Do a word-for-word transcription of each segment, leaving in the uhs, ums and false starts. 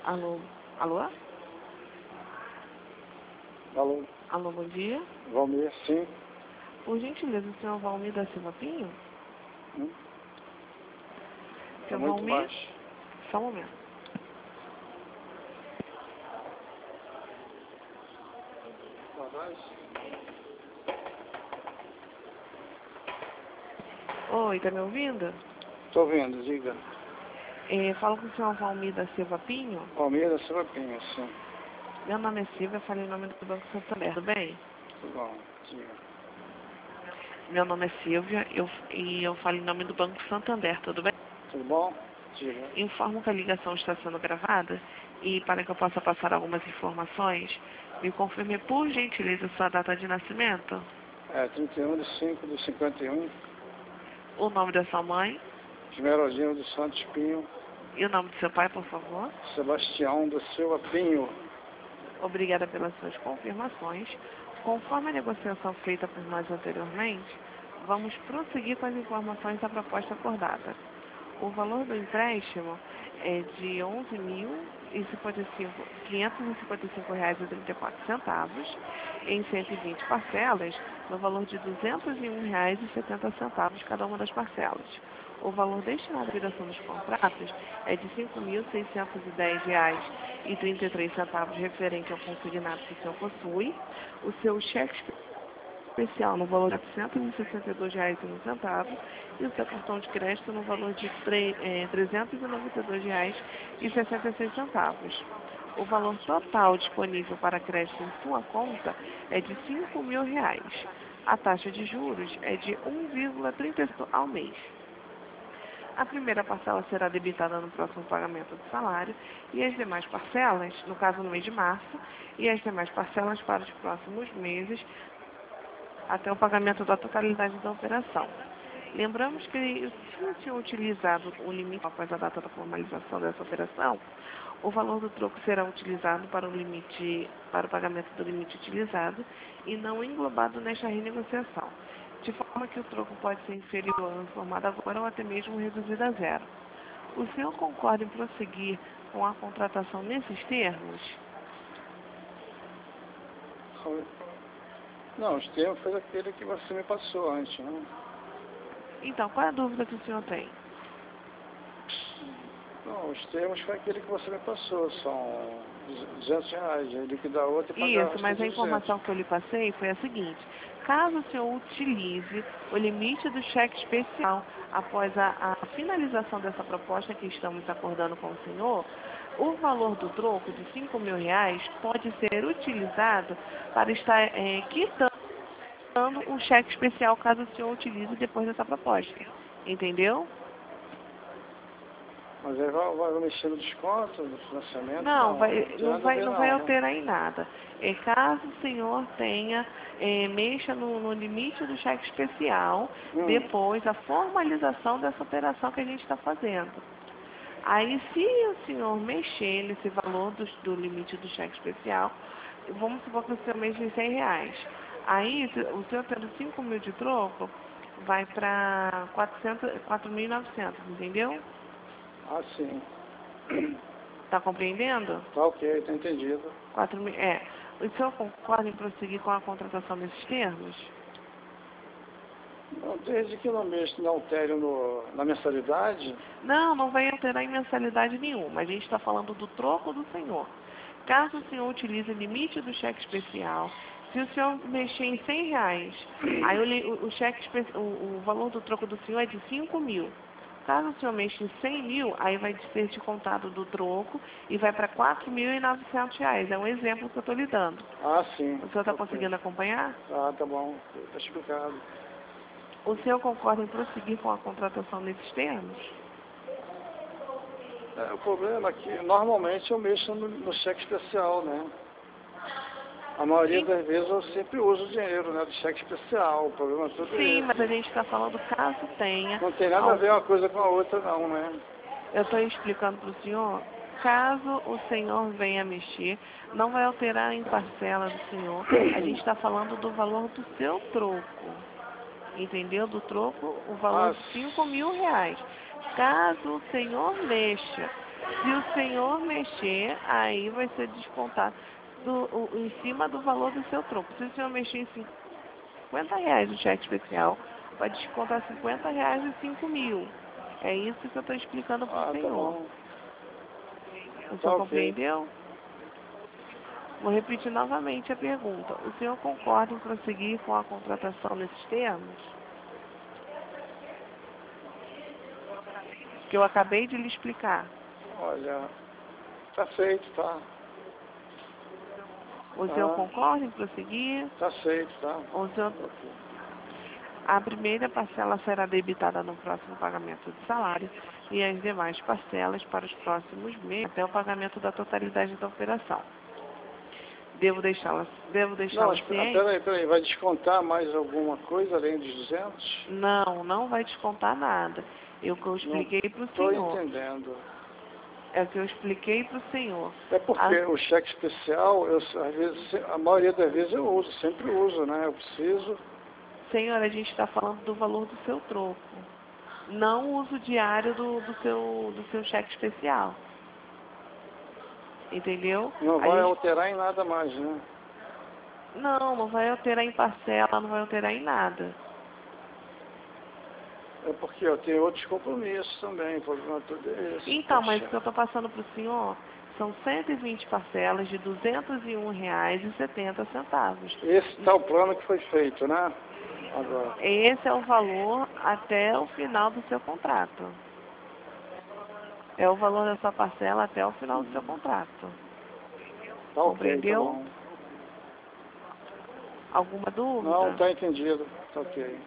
Alô? Alô? Alô? Alô, bom dia. Valmir, sim. Por gentileza, o senhor Valmir da Silva Pinho? Hum? É Senhor muito Valmir? baixo. Só um momento. Oi, tá me ouvindo? Estou vendo, diga. É, falo com o senhor Valmir da Silva Pinho. Valmir da Silva Pinho, sim. Meu nome é Silvia, eu falei em nome do Banco Santander, tudo bem? Tudo bom, diga. Meu nome é Silvia eu, e eu falo em nome do Banco Santander, tudo bem? Tudo bom? Diga. Informo que a ligação está sendo gravada e para que eu possa passar algumas informações, me confirme por gentileza sua data de nascimento, É, trinta e um de cinco de cinquenta e um, o nome da sua mãe Esmeraldino dos Santos Pinho, e o nome do seu pai, por favor. Sebastião da Silva Pinho. Obrigada pelas suas confirmações. Conforme a negociação feita por nós anteriormente, vamos prosseguir com as informações da proposta acordada. O valor do empréstimo é de onze mil quinhentos e cinquenta e cinco reais e trinta e quatro centavos em cento e vinte parcelas, no valor de duzentos e um reais e setenta centavos cada uma das parcelas. O valor destinado à liquidação dos contratos é de cinco mil seiscentos e dez reais e trinta e três centavos referente ao consignado que o senhor possui. O seu cheque especial no valor de quatrocentos e sessenta e dois reais e um centavo e o seu cartão de crédito no valor de trezentos e noventa e dois reais e sessenta e seis centavos. O valor total disponível para crédito em sua conta é de cinco mil reais. A taxa de juros é de um vírgula trinta e cinco ao mês. A primeira parcela será debitada no próximo pagamento do salário e as demais parcelas, no caso no mês de março, e as demais parcelas para os próximos meses, até o pagamento da totalidade da operação. Lembramos que se o senhor utilizado o limite após a data da formalização dessa operação, o valor do troco será utilizado para o limite, para o pagamento do limite utilizado e não englobado nesta renegociação, de forma que o troco pode ser inferior ao informado agora ou até mesmo reduzido a zero. O senhor concorda em prosseguir com a contratação nesses termos? Não, os termos foi aquele que você me passou antes, né? Então, qual é a dúvida que o senhor tem? Não, os termos foi aquele que você me passou, são duzentos reais, aí liquidar outro e pagar o Isso, resto mas a de informação duzentos. que eu lhe passei foi a seguinte: caso o senhor utilize o limite do cheque especial após a, a finalização dessa proposta que estamos acordando com o senhor, o valor do troco de cinco mil reais pode ser utilizado para estar é, quitando o cheque especial caso o senhor utilize depois dessa proposta. Entendeu? Mas aí vai, vai mexer no desconto, no financiamento? Não, Não, vai, não tem não nada a vai, ver não vai não, né? alterar em nada. É, caso o senhor tenha, é, mexa no, no limite do cheque especial, Hum. depois a formalização dessa operação que a gente está fazendo. Aí, se o senhor mexer nesse valor do, do limite do cheque especial, vamos supor que o senhor mexa em cem reais. Aí, se- o senhor tendo cinco mil de troco, vai para quatro mil e novecentos, entendeu? Ah, sim. Está compreendendo? Tá ok, tá entendido. Quatro mil, é. O senhor concorda em prosseguir com a contratação nesses termos? Não, desde que não mexa, não altere no, na mensalidade, Não, não vai alterar em mensalidade nenhuma. A gente está falando do troco do senhor. Caso o senhor utilize o limite do cheque especial, se o senhor mexer em cem reais, aí o, li- o, o cheque, espe- o, o valor do troco do senhor é de cinco mil. Caso o senhor mexa em cem mil, aí vai ser descontado do troco e vai para quatro mil e novecentos reais. É um exemplo que eu estou lhe dando. ah, sim. O senhor está Ok. conseguindo acompanhar? Ah, tá bom, tá explicado. O senhor concorda em prosseguir com a contratação nesses termos? É, o problema é que normalmente eu mexo no, no cheque especial, né? A maioria Sim, das vezes eu sempre uso o dinheiro, né, do cheque especial. O problema todo é sim, mas a esse. gente está falando caso tenha. Não tem nada a ver Algum... uma coisa com a outra não, né? Eu estou explicando para o senhor, caso o senhor venha mexer, não vai alterar em parcela do senhor. A gente está falando do valor do seu troco. Entendeu? Do troco, o valor Ah, de cinco mil reais. Caso o senhor mexa Se o senhor mexer, aí vai ser descontado do, o, em cima do valor do seu troco. Se o senhor mexer em cinquenta reais o cheque especial, vai descontar cinquenta reais e cinco mil. É isso que eu estou explicando para o Ah, tá senhor. bom. O Tá senhor ok. compreendeu? Vou repetir novamente a pergunta. O senhor concorda em prosseguir com a contratação nesses termos? Que eu acabei de lhe explicar. Olha, tá feito, tá. O senhor Ah, concorda em prosseguir? tá feito, tá. O senhor... A primeira parcela será debitada no próximo pagamento de salário e as demais parcelas para os próximos meses até o pagamento da totalidade da operação. Devo deixá-la devo Não, deixá-la mas ah, ciente? peraí, peraí, vai descontar mais alguma coisa além dos duzentos? Não, não vai descontar nada. É o que eu Não expliquei para o estou senhor. entendendo. É o que eu expliquei para o senhor. É porque A, o cheque especial, eu, às vezes, a maioria das vezes eu uso, sempre uso, né? Eu preciso. senhora, a gente está falando do valor do seu troco. Não o uso diário do, do, seu, do seu cheque especial. Entendeu? Não A vai gente, alterar em nada mais, né? não, não vai alterar em parcela, não vai alterar em nada. É porque eu tenho outros compromissos também, o problema todo é esse. Então, mas o Poxa, que eu estou passando para o senhor são cento e vinte parcelas de duzentos e um reais e setenta centavos. esse tal plano que foi feito, né? Agora. Esse é o valor até o final do seu contrato. É o valor da sua parcela até o final do seu contrato. Tá ok, tá Compreendeu? bom. Alguma Não, dúvida? tá entendido. Tá ok.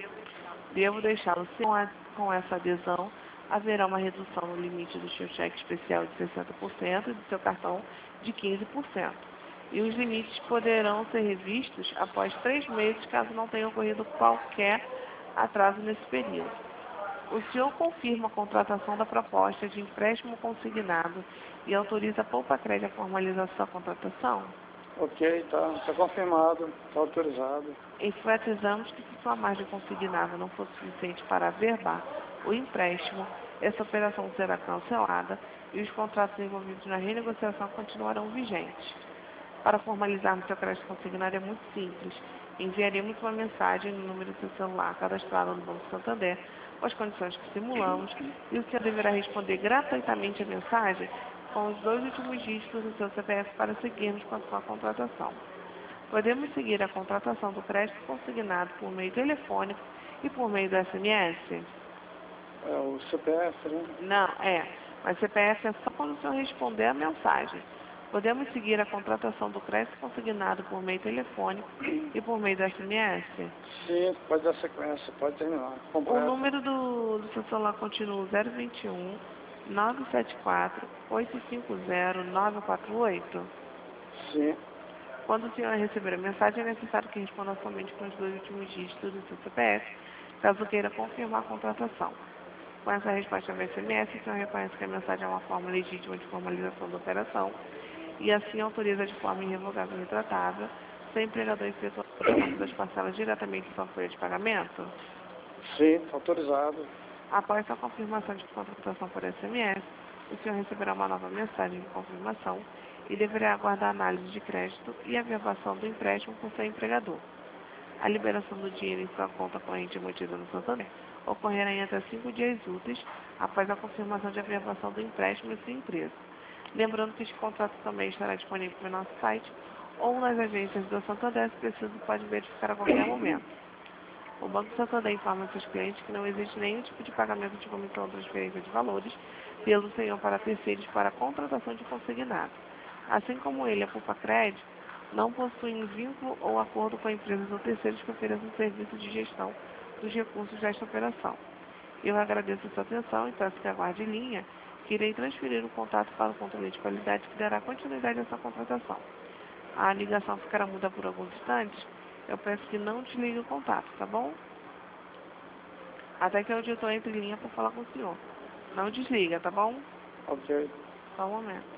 Devo deixá-lo sem a- com essa adesão. Haverá uma redução no limite do seu cheque especial de sessenta por cento e do seu cartão de quinze por cento. E os limites poderão ser revistos após três meses, caso não tenha ocorrido qualquer atraso nesse período. O senhor confirma a contratação da proposta de empréstimo consignado e autoriza a Poupa Crédito a formalizar sua contratação? Ok, tá. Tá confirmado. Tá autorizado. Enfatizamos que se sua margem consignável não for suficiente para averbar o empréstimo, essa operação será cancelada e os contratos envolvidos na renegociação continuarão vigentes. Para formalizarmos seu crédito consignado é muito simples. Enviaremos uma mensagem no número do seu celular cadastrado no Banco Santander com as condições que simulamos e o senhor deverá responder gratuitamente a mensagem com os dois últimos dígitos do seu C P F para seguirmos com a sua contratação. Podemos seguir a contratação do crédito consignado por meio telefônico e por meio do S M S? É o C P F, né? Não, é. Mas C P F é só quando o senhor responder a mensagem. Podemos seguir a contratação do crédito consignado por meio telefônico e por meio do S M S? Sim, pode dar sequência, pode terminar. O Completo. número do, do seu celular continua zero vinte e um, nove sete quatro, oito cinco zero, nove quatro oito? Sim. Quando o senhor receber a mensagem, é necessário que responda somente com os dois últimos dígitos do seu C P F, caso queira confirmar a contratação. Com essa resposta via S M S, o senhor reconhece que a mensagem é uma forma legítima de formalização da operação e assim autoriza de forma irrevogável e retratável seu empregador efetuar o pagamento das parcelas diretamente em sua folha de pagamento? Sim, autorizado. Após a confirmação de contratação por S M S, o senhor receberá uma nova mensagem de confirmação e deverá aguardar a análise de crédito e a averbação do empréstimo por seu empregador. A liberação do dinheiro em sua conta corrente mantida no Santander ocorrerá em até cinco dias úteis após a confirmação de averbação do empréstimo em sua empresa. Lembrando que este contrato também estará disponível no nosso site ou nas agências do Santander, se preciso, pode verificar a qualquer momento. O Banco Santander informa seus clientes que não existe nenhum tipo de pagamento de comissão ou transferência de valores pelo senhor para terceiros para a contratação de consignado. Assim como ele, a Poupa Crédito, não possuem vínculo ou acordo com empresas ou terceiros que ofereçam serviço de gestão dos recursos desta operação. Eu agradeço a sua atenção e peço que aguarde em linha, que irei transferir o contato para o controle de qualidade que dará continuidade a essa contratação. A ligação ficará muda por alguns instantes. Eu peço que não desligue o contato, tá bom? Até que o auditor entre em linha para falar com o senhor. Não desliga, tá bom? Ok. Só um momento.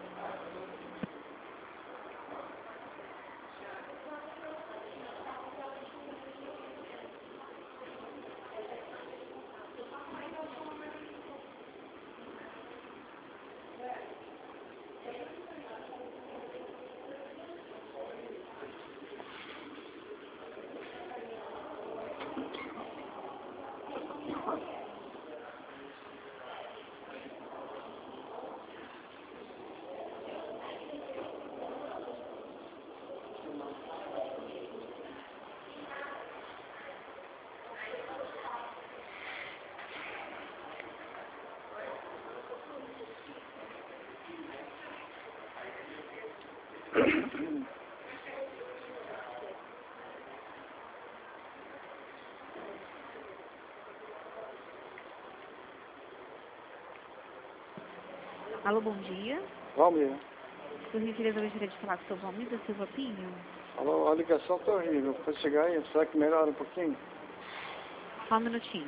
Alô, bom dia. Valmir. Por gentileza, eu gostaria de falar com o seu Valmir da Silva Pinho. Alô, a ligação tá horrível. Pode chegar aí? Será que melhora um pouquinho? Só um minutinho.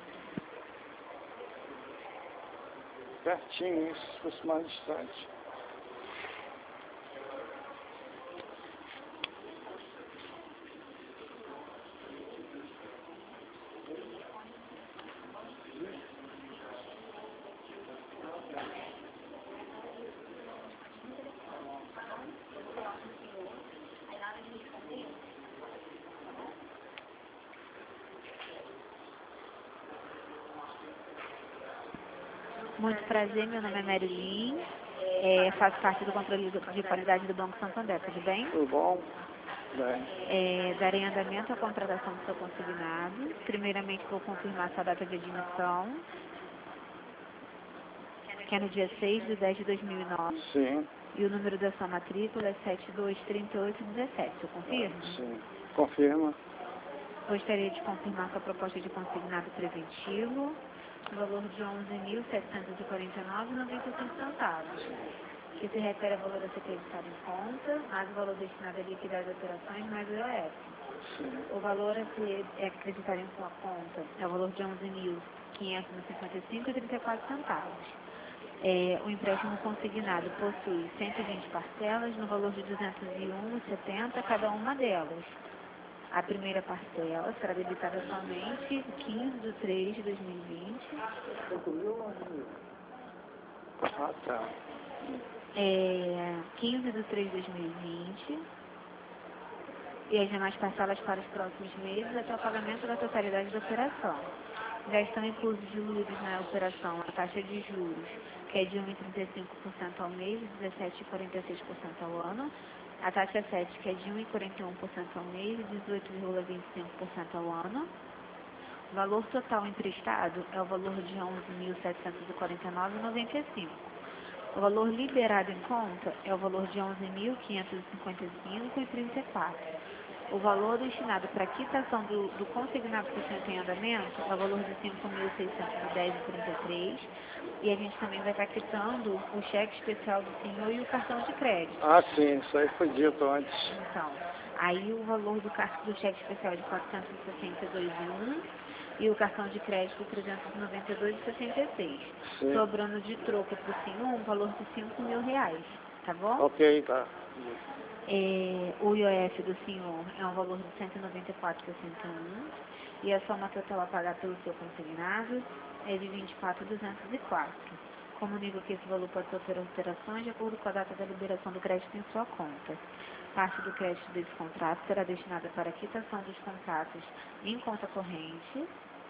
Pertinho, isso, se fosse mais distante. Muito prazer, meu nome é Marilyn. É, faço parte do controle de qualidade do Banco Santander, tudo bem? Tudo bom? Bem. É, darei andamento à contratação do seu consignado. Primeiramente, vou confirmar sua data de admissão, que é no dia seis de dez de dois mil e nove. Sim. E o número da sua matrícula é sete dois três oito um sete. Você confirma? Sim. Confirma. Gostaria de confirmar sua proposta de consignado preventivo, no valor de onze mil setecentos e quarenta e nove reais e noventa e cinco centavos, que se refere ao valor a ser acreditado em conta, mais o valor destinado a liquidar as operações, mais o I O F. Sim. O valor a ser acreditado em sua conta é o valor de onze mil quinhentos e cinquenta e cinco reais e trinta e quatro centavos. É, o empréstimo consignado possui cento e vinte parcelas no valor de duzentos e um reais e setenta centavos cada uma delas. A primeira parcela será debitada somente quinze de três de dois mil e vinte. Ah, tá. É, quinze de três de dois mil e vinte. E as demais parcelas para os próximos meses até o pagamento da totalidade da operação. Já estão inclusos diluídos na operação a taxa de juros, que é de um vírgula trinta e cinco por cento ao mês e dezessete vírgula quarenta e seis por cento ao ano. A taxa sete, que é de um vírgula quarenta e um por cento ao mês e dezoito vírgula vinte e cinco por cento ao ano. O valor total emprestado é o valor de onze mil setecentos e quarenta e nove reais e noventa e cinco centavos. O valor liberado em conta é o valor de onze mil quinhentos e cinquenta e cinco reais e trinta e quatro centavos. O valor destinado para a quitação do, do consignado que o senhor tem em andamento é o valor de cinco mil seiscentos e dez reais e trinta e três centavos. E a gente também vai estar quitando o cheque especial do senhor e o cartão de crédito. Ah, sim. Isso aí foi dito antes. Então, aí o valor do, car- do cheque especial é de quatrocentos e sessenta e dois reais e um centavo e o cartão de crédito trezentos e noventa e dois reais e sessenta e seis centavos. Sim. Sobrando de troco para o senhor um valor de cinco mil reais, tá bom? Ok, tá. É, o I O F do senhor é um valor de cento e noventa e quatro reais e sessenta e um centavos e a soma total a pagar pelo seu consignado é de vinte e quatro mil duzentos e quatro reais. Comunico que esse valor pode sofrer alterações de acordo com a data da liberação do crédito em sua conta. Parte do crédito desse contrato será destinada para a quitação dos contratos em conta corrente.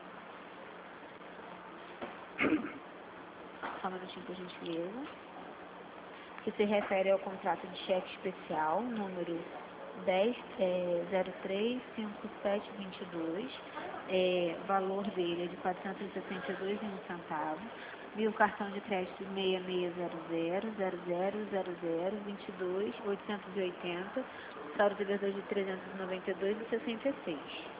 Só um minutinho, por gentileza. Que se refere ao contrato de cheque especial, número dez, é, zero três cinco sete dois dois, é, valor dele é de quatrocentos e sessenta e dois reais e um centavo, e o cartão de crédito seis seis zero zero zero zero zero zero vinte e dois oitocentos e oitenta, saldo de devedor de trezentos e noventa e dois reais e sessenta e seis.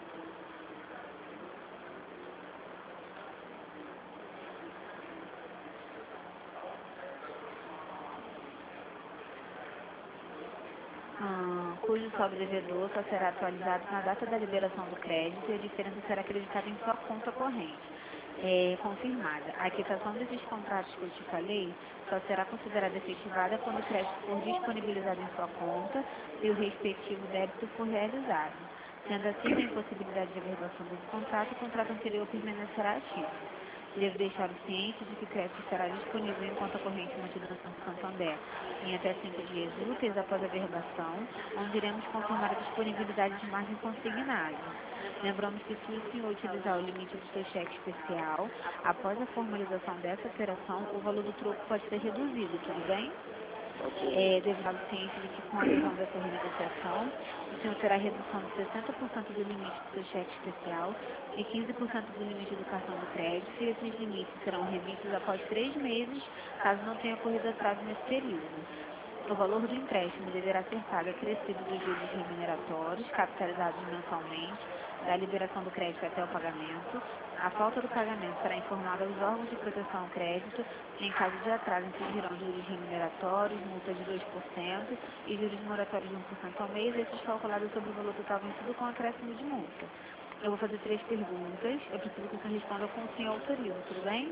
Ah, cujo sobredevedor só será atualizado na data da liberação do crédito e a diferença será acreditada em sua conta corrente. É, confirmada. A quitação desses contratos que eu te falei só será considerada efetivada quando o crédito for disponibilizado em sua conta e o respectivo débito for realizado. Sendo assim, na impossibilidade de averbação desse contrato, o contrato anterior permanecerá ativo. Devo deixar o ciente de que o crédito será disponível em conta corrente mantida no Banco Santander em até cinco dias úteis após a averbação, onde iremos confirmar a disponibilidade de margem consignada. Lembramos que se o senhor utilizar o limite do seu cheque especial, após a formalização dessa operação, o valor do troco pode ser reduzido, tudo bem? É, devo dar ciente de que com a adesão dessa renegociação, o senhor terá redução de sessenta por cento do limite do seu cheque especial e quinze por cento do limite do cartão de crédito, e esses limites serão revistos após três meses, caso não tenha ocorrido atraso nesse período. O valor do empréstimo deverá ser pago acrescido dos juros remuneratórios, capitalizados mensalmente, da liberação do crédito até o pagamento. A falta do pagamento será informada aos órgãos de proteção ao crédito. Em caso de atraso, incidirão juros remuneratórios, multa de dois por cento e juros moratórios de um por cento ao mês, esses calculados sobre o valor total vencido com acréscimo de multa. Eu vou fazer três perguntas. Eu preciso que você responda com o sim ou autoriza, tudo bem?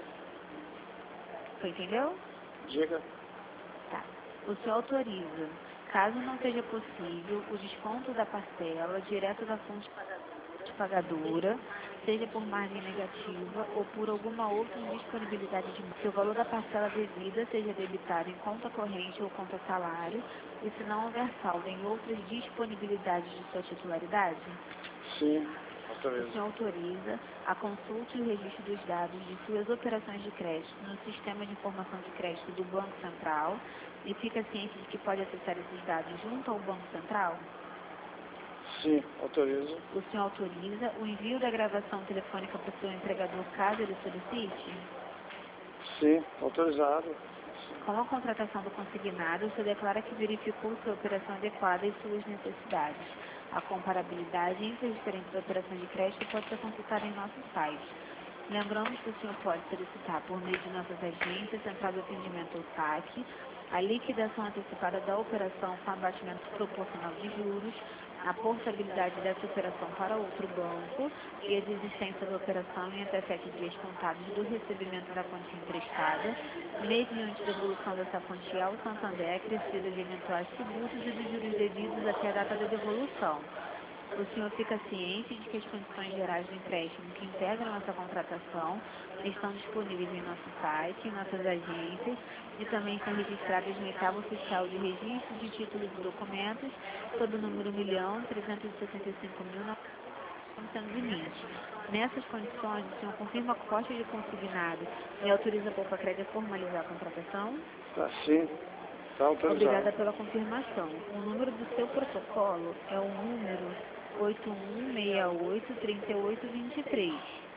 Você entendeu? Diga. Tá. O senhor autoriza, caso não seja possível, o desconto da parcela direto da fonte pagadora, seja por margem negativa ou por alguma outra indisponibilidade de que o valor da parcela devida seja debitado em conta corrente ou conta salário, e se não houver saldo em outras disponibilidades de sua titularidade? Sim, O autorizo. senhor autoriza a consulta e o registro dos dados de suas operações de crédito no Sistema de Informação de Crédito do Banco Central e fica ciente de que pode acessar esses dados junto ao Banco Central? Sim, autorizo. O senhor autoriza o envio da gravação telefônica para o seu empregador caso ele solicite? Sim, autorizado. Com a contratação do consignado, o senhor declara que verificou sua operação adequada e suas necessidades. A comparabilidade entre as diferentes operações de crédito pode ser consultada em nosso site. Lembramos que o senhor pode solicitar, por meio de nossas agências, Central de Atendimento ou S A C, a liquidação antecipada da operação com abatimento proporcional de juros, a portabilidade dessa operação para outro banco e a desistência da operação em até sete dias contados do recebimento da quantia emprestada, mediante devolução dessa quantia ao Santander acrescida de eventuais tributos e dos juros devidos até a data da devolução. O senhor fica ciente de que as condições gerais do empréstimo que integram essa contratação estão disponíveis em nosso site, em nossas agências e também estão registradas no oitavo oficial de registro de títulos e documentos sob o número um milhão trezentos e sessenta e cinco mil novecentos e vinte. Nessas condições, o senhor confirma a cópia de consignado e autoriza a Poupa Crédito a formalizar a contratação? Tá, sim, tá autorizado. Obrigada pela confirmação. O número do seu protocolo é o número oito um seis oito, três oito dois três.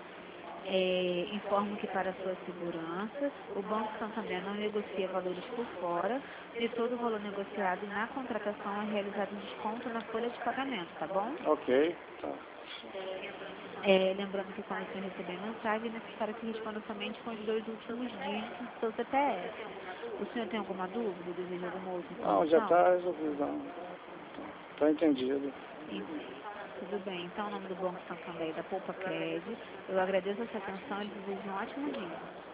É, informo que para sua segurança, o Banco Santander não negocia valores por fora e todo o valor negociado na contratação é realizado em desconto na folha de pagamento, tá bom? Ok, tá. É, lembrando que quando você receber a mensagem, é necessário que responda somente com os dois últimos dígitos do seu C P F. O senhor tem alguma dúvida? Deseja alguma outra informação? Não, já está resolvido. Não. Tá entendido. Tudo bem. Então, em nome do Banco Santander e da Poupa Crédito, eu agradeço a sua atenção e desejo um ótimo dia.